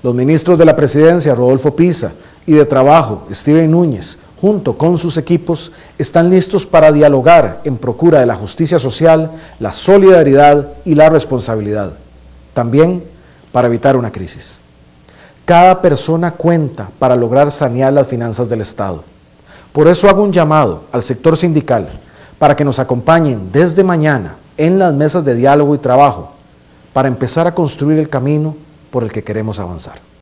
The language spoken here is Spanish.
Los ministros de la Presidencia, Rodolfo Pisa, y de Trabajo, Steven Núñez, junto con sus equipos, están listos para dialogar en procura de la justicia social, la solidaridad y la responsabilidad. También para evitar una crisis. Cada persona cuenta para lograr sanear las finanzas del Estado. Por eso hago un llamado al sector sindical para que nos acompañen desde mañana en las mesas de diálogo y trabajo para empezar a construir el camino por el que queremos avanzar.